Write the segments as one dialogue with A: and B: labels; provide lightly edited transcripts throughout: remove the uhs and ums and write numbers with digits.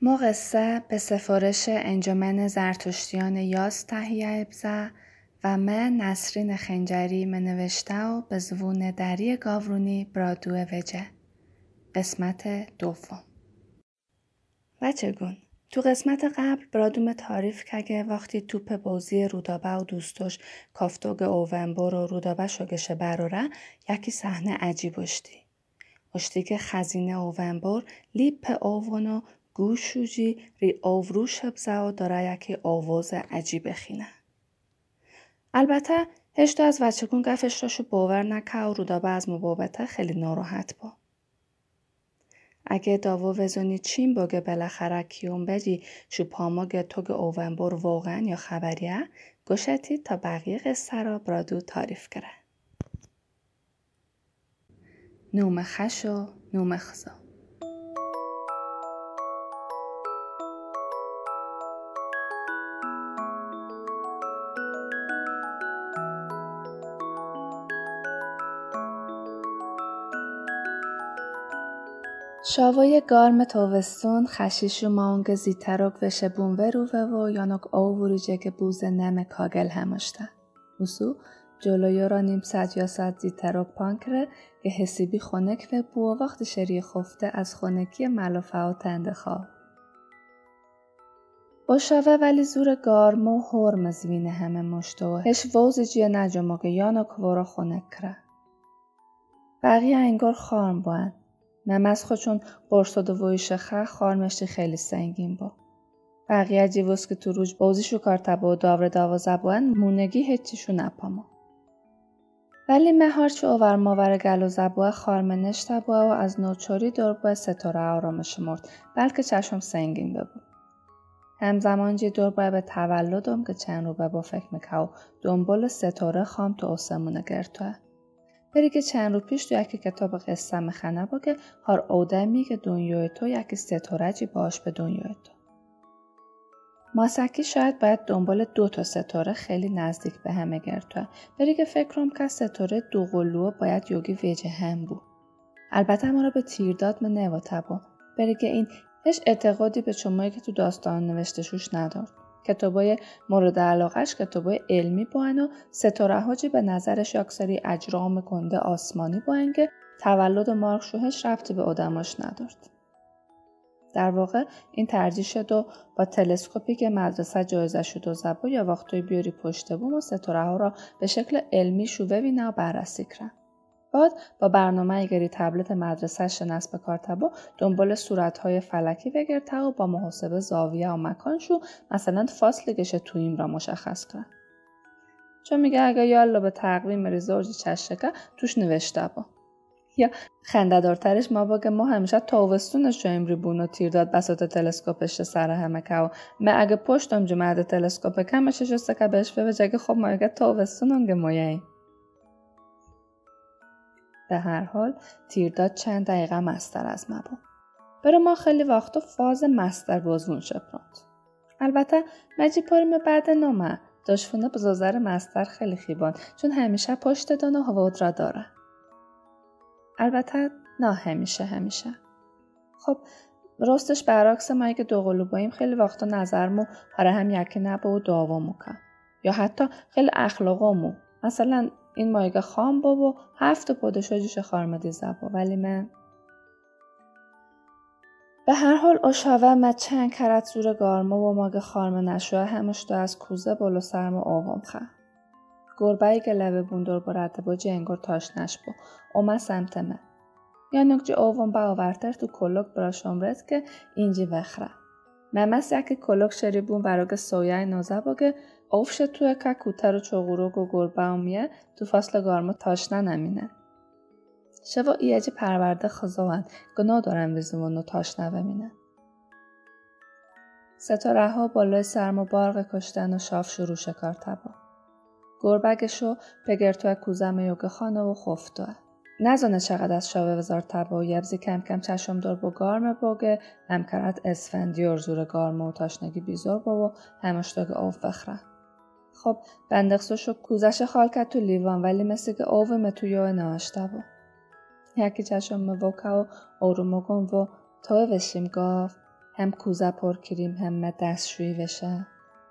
A: مو قصه به سفارش انجمن زرتشتیان یاس تهیه ابزه و من نسرین خنجری منوشته و به زبون دری گاورونی برادو وجه. قسمت دوم. بچگون تو قسمت قبل برادوم تعریف که وقتی توپ بازی رودابه و دوستش کافتوگ اوونبور و رودابه شگشه براره یکی صحنه عجیب اشتی که خزینه اوونبور لیپ اوونو گوشوجی ری اوروش بزه و داره یکی آواز عجیب خینه. البته هشتو از بچگون گفش راشو باور نکه و رودابه از مبابته خیلی ناراحت با. اگه داوا وزونی چین باگه بالاخره کیون بدی شو پاماگه توگ اوونبور واقعا یا خبریه گوشتی تا بقیه قصه را برادو تعریف کرده. نوم خش و نوم خزا. شاوای گارم تاوستون خشیشو مانگ زیتروک وشه بونوه رووه و یانوک آووریجه که بوزه نم کاگل هماشته. اوسو جلویو را نیم ساعت یا ساعت زیتروک پانکره که حسی بی خونک و بو وقت شری خفته از خونکی ملافه و تنده خواه. با شاوه ولی زور گارم و هرم زوینه همه مشتو هش ووزی جیه نجماگه یانوک وارا خونک کره. بقیه انگار خارم باین. نمز خودشون قرصاد و ویشه خارمشتی خیلی سنگین با. بقیه جیوز که تو روش بازیشو کارتبا و داور داوازه باین مونگی هیچیشو نپاما. ولی مهارچو اوور ماور گلو زبوه خارمه نشته با و از نوچوری دوربوه ستاره آرامش مرد بلکه چشم سنگین ببود. همزمان جی دوربوه به تولدم که چند رو با فکر میکه و دنبال ستاره خام تو آسمونه گرتوه. بری که چند رو پیش تو یکی کتاب قصه مخنه با که هر آدمی که دنیای تو یکی ستاره جی باش به دنیای تو. ماسکی شاید باید دنبال 2 ستاره خیلی نزدیک به همه گرتوه. بری که فکرم که ستاره دوقلوه باید یوگی وجه هم بود. البته ما را به تیر داد من نواته با. بری که این هیچ اعتقادی به شمایی که تو داستان نوشته شوش ندارد. کتابای مورد علاقش کتابای علمی باین و ستاره ها جی به نظرش یکسری اجرام کنده آسمانی باین که تولد مارک شوهش رفتی به آدماش ندارد. در واقع این ترجیح شد و با تلسکوپی که مدرسه جایزه شد و زبا یا وقتوی بیاری پشته بوم و ستاره ها را به شکل علمی شو ببینه و بررسی کرن. بعد با برنامه ایگری تبلت مدرسه شناس به کار تبا دنبال صورتهای فلکی بگرته و با محاسبه زاویه و مکانشو مثلا فاصله گشه تویم را مشخص کرن. چون میگه اگه یالا به تقویم ریزورجی چشکه توش نوشته با. یا خنده‌دارترش ما باگه ما همیشه تاوستونش جو امری بون و تیر داد بساط تلسکوپش سر همه که و من اگه پشتم جمعه تلسکوپ کمش شسته که بهش بجگه خب ما اگه تاوستونم مایه. به هر حال تیرداد چند دقیقه مستر از ما بود. برای ما خیلی وقتا فاز مستر بازون شپراند. البته مجی پاریم بعد نامه داشفونه بزازر مستر خیلی خیبان چون همیشه پشت دان و هواد را داره. البته نه همیشه. خب راستش برعکس ما که دوقلو باییم خیلی وقتا نظرمو هره هم یکی نبا و داوامو کن. یا حتی خیلی اخلاقامو. مثلا این مایگه خام بابا 7 پادشاجیش خارمدی زبا ولی من به هر حال اشاوه من چند کرت زور گارما و ماگه خارمه نشوه همش دو از کوزه بالا سرم آوام خواه. گربهی که لبه بوندور برده با جی انگار تاش نشبو اومه سمت من. یا نک جی آوام با آورتر تو کلوک براشم رد که اینجی وخره. ممس یکی کلوک شریبون براغ سویه نازه باگه اوفش توی که کوتر و چغوروگ و گربه همیه تو فصل گارما تاشنه نمینه. شوا ایجی پرورده خزاوند گناه دارن ویزمونو تاشنه بمینه. ستاره ها بالای سرم و بارغ کشتن و شاف شروع شکار تبا. گربگشو پگرتوی کوزم یوگه خانه و خفتوه. نزانه چقدر از شاوه وزار تبا و یبزی کم کم چشم دار با گارم باگه همکرت اسفندیار زور گارم و تاشنگی بیزار با و همشتاگ آف بخره. خب بندقسوشو کوزش خال کد تو لیوان ولی مثل که آوه تو یاه ناشته با. یکی چشم موکه و آرومگم و توی وشیم گاف هم کوزه پر کریم هم دستشویی وشه.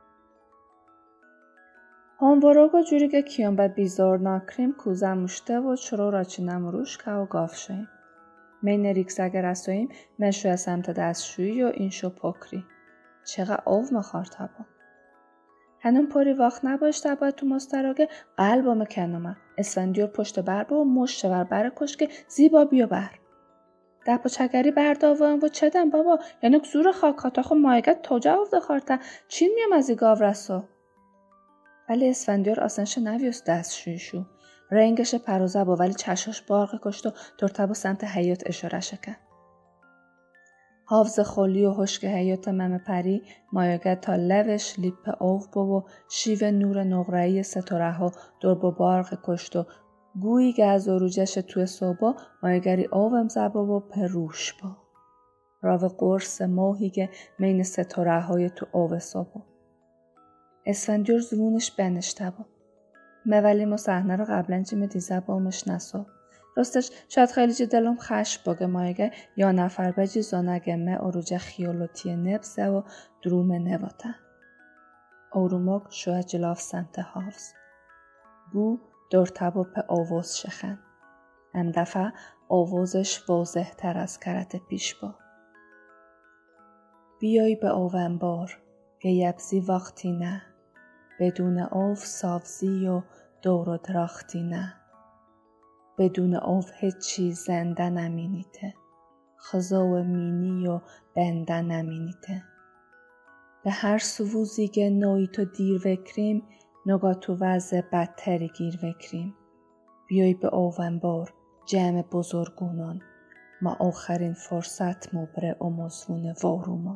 A: هنوارگا جوری که کیان به بیزار ناکریم کوزه مشته و چرو را چینم روش که و گاف شویم. مین ریکسگه رسویم مشوی سمت دستشویی و این شو پکری. چقدر آو مخار تبا. هنون پاری وقت نباشته باید تو مستراگه قلبا مکنومه. اسفندیار پشت بر با و مشت بر کش که زیبا بیا بر. دپا چگری برداوان و چدن بابا یعنی زور خاکاتا خو مایگت توجه افده خارتا چین میام از ای گاو رسو. ولی اسفندیار آسنش نویست دستشویی شو. رنگش پروزه با ولی چشاش بارق کشت و ترتبا سمت حیات اشاره شکن. حافظ خولی و حشک حیات مم پری مایگه تا لوش لیپ اوف با و شیو نور نقرهی ستاره ها دور با بارق کشت و گویی که از اروجش توی صبح مایگری اوم زبا و پروش با. راو قرص موهی که مین ستاره های تو اوه صبح. اسفندیار زونش بنشته با. ولی ما صحنه رو قبلا جیم دیزه بامش نسو. راستش شاید خیلی جی دلم خش باگه مایگه یا نفر بجی زانگه مه اروجه خیالوتی نبزه و دروم نواته. اوروموگ شوه جلاف سمت حافظ. گو دورتبو په آواز شخن. ام دفعه آوازش واضح تر از کرت پیش با. بیای به آونبار که یبزی وقتی نه. بدون آف سافزی و دور و درختی نه. بدون آف هیچی زنده نمینیته. خزا و مینی و بنده نمینیته. به هر سووزی که نوی تو دیر وکریم نگاه تو وضع بدتری گیر وکریم. بیای به آونبار جمع بزرگونان. ما آخرین فرصت مبره و مزون وارومان.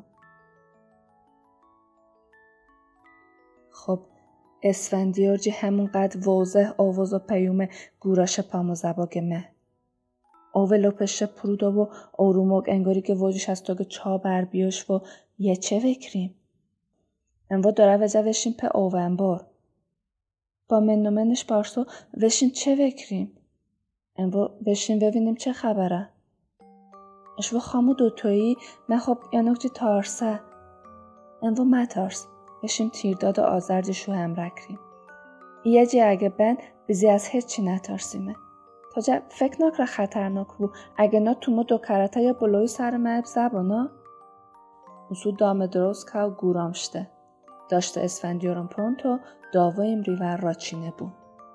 A: خب اسفندیار جی همون قد واضح آواز و پیوم گوراش پاموزباگ مه. آوه لپشه پرودا و آروموگ انگاری که واجش از تاگ چا بر بیاش و یه چه وکریم؟ انوا داره وجه وشیم په آونبار. با منومنش بارسو وشیم چه وکریم؟ انوا وشیم ببینیم چه خبره؟ اشوا خامو دوتایی من خب یانوک جی تارسه. انوا ما تارس. وشیم تیرداد و آزرد شو هم رکریم. ایه جی اگه بند بیزی از هیچی نتارسیمه. تا جا فکر نک را خطرناک بو اگه نا تو ما دو کرته یا بلوی سر مهب زبانا؟ اوسو دامه دروز که و گورامشته. داشته اسفندیارم پرونتو داوایم ریور را چینه بو.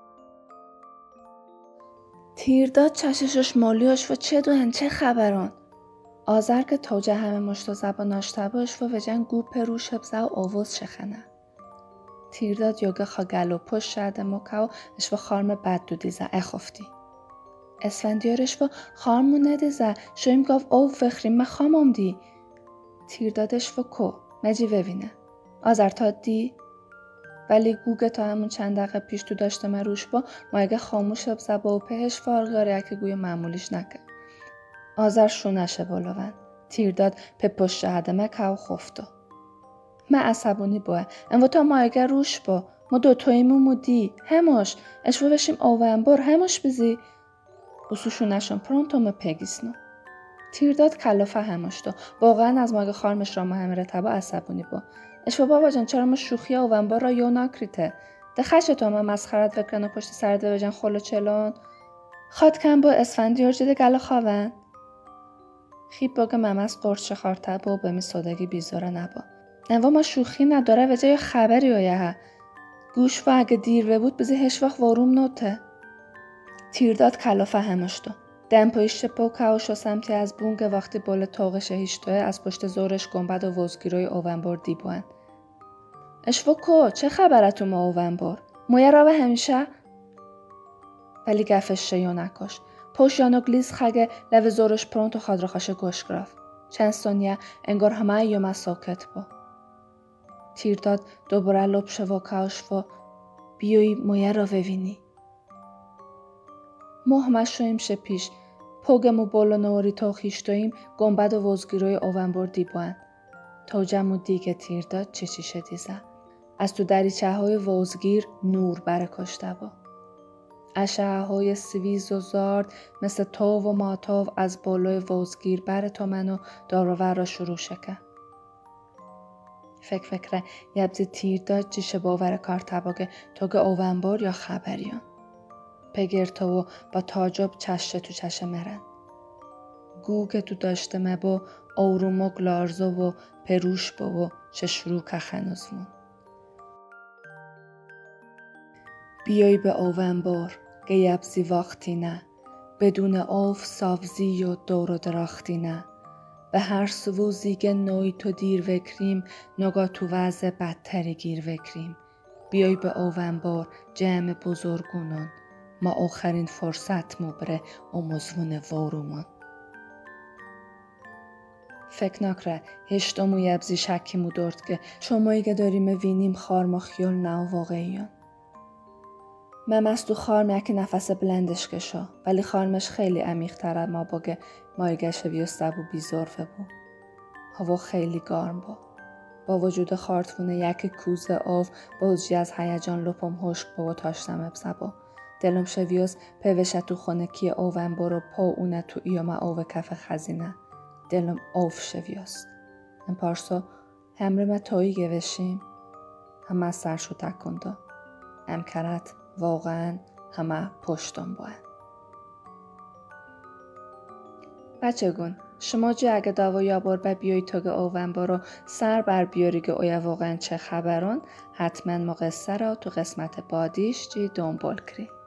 A: تیرداد چششش مالیاش و چه دوهن چه خبران؟ آذر که توجه همه مشتا زبان ناشته باش و وجن گو پروش بزه و آواز شخنه. تیرداد یوگه خاگل و پشت شده مکه و اشوا خارم بد دو دیزه اخفتی. اسفندیارش و خارمو ندیزه شویم گاف او فخریم ما خامم دی. تیردادش و کو مجی ووینه. آذر تا دی؟ ولی گوگه تا همون چند دقیقه پیش تو داشته من روش با مایگه خاموش بزه با و پهش فارگاره اکه گوی معمولیش نکه. آذر شونشه بالاون. تیرداد په پشت شهده مکه و خفتو. من عصبونی باه. انو تا مایگه روش با. ما دوتاییمو مودی. هماش. اشو بشیم آونبار هماش بزی. اوسو شونشون پرونتو ما پگیسنو. تیرداد کلافه هماشتو. واقعا از مایگه خارمش را مهمره تبا عصبونی با. اشو بابا جان چرا ما شوخی آونبار را یو ناکریته. ده خشه تو ما مسخرت وکرن و پشت سرده بجن خلو چلون. خاد کن با اسفندیار جده گل خواون. خیب باگه ممز قرص شخارته با بمی سادگی بیزاره نبا. انوا ما شوخی نداره و جای خبری آیه ها. گوش و اگه دیر بود بزی هش وقت واروم نوته. تیرداد کلافه همشتو. دم پایش پوکه و شو سمتی از بونگه وقتی بالا تاغش هیشتوه از پشت زورش گنبد و وزگیروی آونبار دیبوان. اشوا کو چه خبرتو ما آونبار؟ مویه را به همیشه؟ ولی گفش شیو نکاش. پوش یانوگلیز خگه لو زورش پرونتو خادرخاشه گوش گرفت. چند ثانیه انگار همه ایومه ساکت با. تیرداد دوباره لبشه و کاش و بیوی مویه را ببینی. ماه شویم شه پیش. پوگمو بالا نواری تا خیشتویم گنبد و وزگیروی آونبار دیبوان. توجمو دیگه تیرداد چیشه دیزه. از تو دریچه های وزگیر نور برکشته با. اشعه های سویز و زارد مثل تاو و ماتاو از بالای وزگیر بر تو منو داروور را شروع شکه. فکر یبزی تیر داد جیشه باور کار تباگه توگه اوونبار یا خبریان. پگر تو با تاجب چشه تو چشه مرن. گوگه تو داشته مبا اورومو گلارزو و پروش با و چه شروع که خنوزمون. بیای به اوونبار گه یبزی وقتی نه. بدون اوف سافزی و دور و درختی نه. به هر سوو زیگه نوی تو دیر وکریم نگاه تو وضع بدتری گیر وکریم. بیای به اوونبار جمع بزرگونون. ما آخرین فرصت مبره اموزون ورومون. فکر نکره هشتمو یبزی شکی مو دارد که شمایی که داریم وینیم خارما خیال نه واقعیان. ممستو خارم یکی نفس بلندش کشا ولی خارمش خیلی عمیق‌تره ما باگه مایگشه بیسته بو بیزارفه بو. هوا خیلی گرم با وجود خارتفونه یکی کوزه آف بازجی از هیجان لپم هشک با تاشتم ابسبا. دلم شویاس پوشه تو خونکی اوون برو پا اونه تو ایوما اوه کف خزینه. دلم اوف شویاس. این پارسا همره ما تایی گوشیم. همه سرشو تکنده. امکرت واقعا همه پشتم باید. بچه گون شما جی اگه داوا یا بار بیایی تاگه اوون بارو سر بر بیاری که اویا واقعا چه خبرون حتما ما قصه را تو قسمت بعدیش جی دنبال کری.